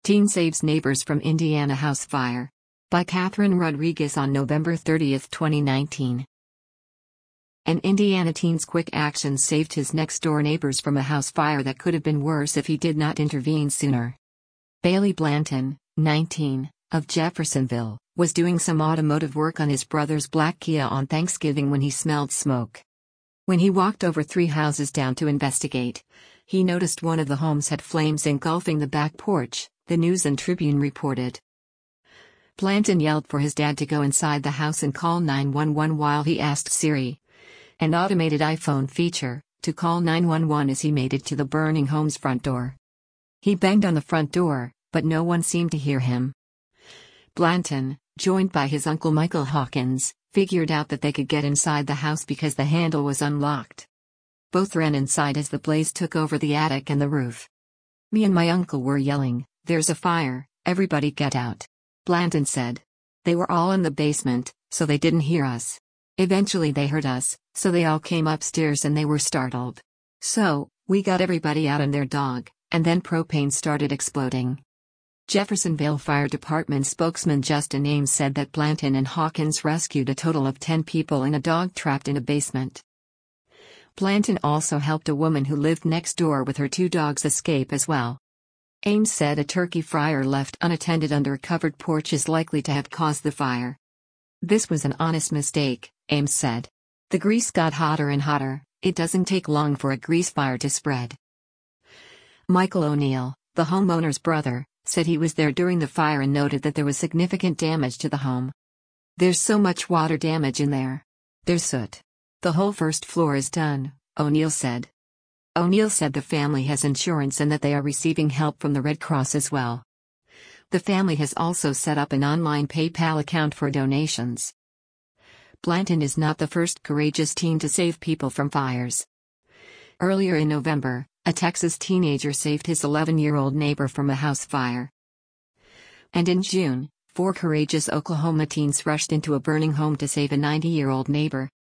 Teen saves neighbors from Indiana house fire. By Catherine Rodriguez on November 30, 2019. An Indiana teen's quick actions saved his next-door neighbors from a house fire that could have been worse if he did not intervene sooner. Bailey Blanton, 19, of Jeffersonville, was doing some automotive work on his brother's black Kia on Thanksgiving when he smelled smoke. When he walked over 3 houses down to investigate, he noticed one of the homes had flames engulfing the back porch, the News and Tribune reported. Blanton yelled for his dad to go inside the house and call 911 while he asked Siri, an automated iPhone feature, to call 911 as he made it to the burning home's front door. He banged on the front door, but no one seemed to hear him. Blanton, joined by his uncle Michael Hawkins, figured out that they could get inside the house because the handle was unlocked. Both ran inside as the blaze took over the attic and the roof. Me and my uncle were yelling, "There's a fire, everybody get out," Blanton said. They were all in the basement, so they didn't hear us. Eventually they heard us, so they all came upstairs and they were startled. So, we got everybody out and their dog, and then propane started exploding. Jeffersonville Fire Department spokesman Justin Ames said that Blanton and Hawkins rescued a total of 10 people and a dog trapped in a basement. Blanton also helped a woman who lived next door with her 2 dogs escape as well. Ames said a turkey fryer left unattended under a covered porch is likely to have caused the fire. "This was an honest mistake," Ames said. "The grease got hotter and hotter, it doesn't take long for a grease fire to spread." Michael O'Neill, the homeowner's brother, said he was there during the fire and noted that there was significant damage to the home. "There's so much water damage in there. There's soot. The whole first floor is done," O'Neill said. O'Neill said the family has insurance and that they are receiving help from the Red Cross as well. The family has also set up an online PayPal account for donations. Blanton is not the first courageous teen to save people from fires. Earlier in November, a Texas teenager saved his 11-year-old neighbor from a house fire. And in June, 4 courageous Oklahoma teens rushed into a burning home to save a 90-year-old neighbor.